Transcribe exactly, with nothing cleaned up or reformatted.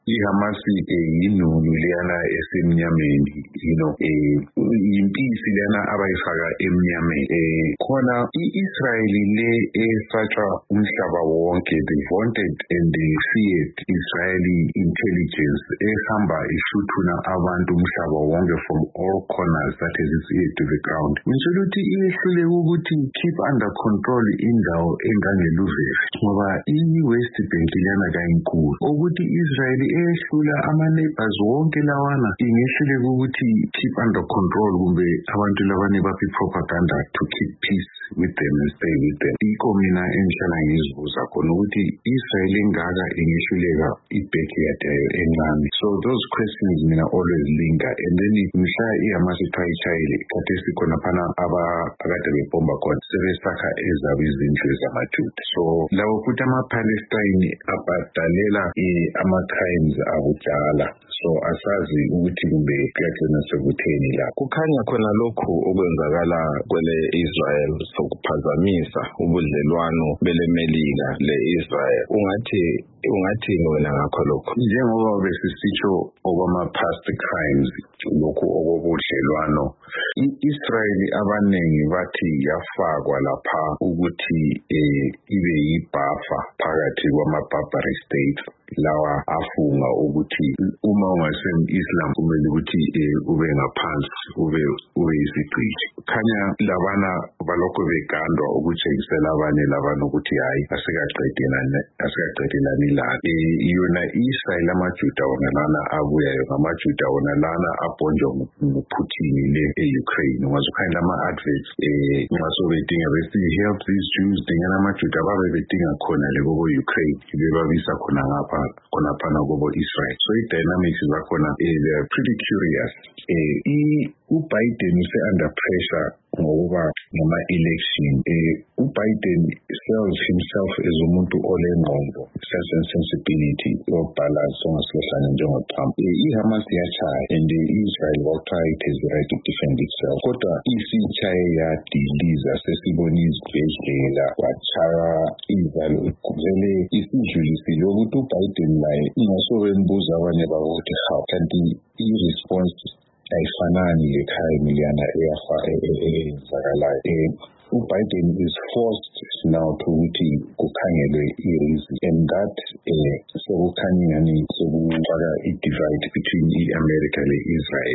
iHamas yinunu liyana esemnyameni, you know, impisi liyana abayifaka emnyameni. Khona i-Israel le esatshwa umhlaba wonke, they wanted and they feared Israeli intelligence ehamba ihluthuna abantu umhlaba wonke from all corners, that is its ear to the ground. Ngisho ukuthi iyehlule ukuthi keep under control indawo engangeluvesi ngoba i-West Bank liyana kayinkulu ukuthi Israel ehlula ama-neighbors wonke lawana ingehlule ukuthi keep under control kumbe abantu labane baphi propaganda to keep peace with them and stay with them. Iko mina engihlala ngizibuza khona ukuthi Israel engaka ingehluleka i-backyard yayo encane. So those questions mina always linger, and then mhla iHamas ithwayishayile kade sikhona phana abakade bebomba khona sebesakha ezabo izindlu zamaJuda. So lawo futhi ama-Palestine abhadalela ama-crimes abujala. So asazi ukuthi kumbe kuyagcina sekutheni la. Kukhanya khona lokhu okwenzakala kwele Israel sokuphazamisa ubudlelwano bele Melika le-Israel. Ungathi ungathi wena ngakho lokho? Njengoba besisitsho okwama-past crimes lokhu okobudlelwano, i-Israel abaningi bathi yafakwa lapha ukuthi ibe yibuffer phakathi kwama-barbary states lawa afunga ukuthi uma ungase-Islam kumele ukuthi ube ngaphansi ube ube isigqili. Khanya labana balokho begandwa ukutshengisela abanye labana ukuthi hayi asikaqedelani asikaqedelani la. Yona Israel amaJuda wona lana abuyayo ngamaJuda wona lana abhonjwa nguPutin le e-Ukraine. Ungazokhanya ama-adverts ngaso bedinga besi help these Jews dingana amaJuda babe bedinga khona le kobo Ukraine bebabisa khona ngapha khona phana kobo Israel. So i-dynamics zakhona they are pretty curious. uBiden use under pressure ngoba ngama-election. uBiden sells himself as umuntu olengqondo, sense and sensibility of balance ongasilahla njengoTrump. iHamas yachaya and Israel wakuthaya it has the right to defend itself. Kodwa isichaye yadiliza sesibona izibhedlela wachaya izalo vele isidlulisile ukuthi uBiden naye ingasobembuza abanye bakuthi how kanti i-response ayifanani lekhaya miliyana eyafa eyenzakalayo. uBiden is forced now to ukuthi kukhangelwe i-reason, and that sekukhanya ngani sekufaka i-divide between i-America le-Israel.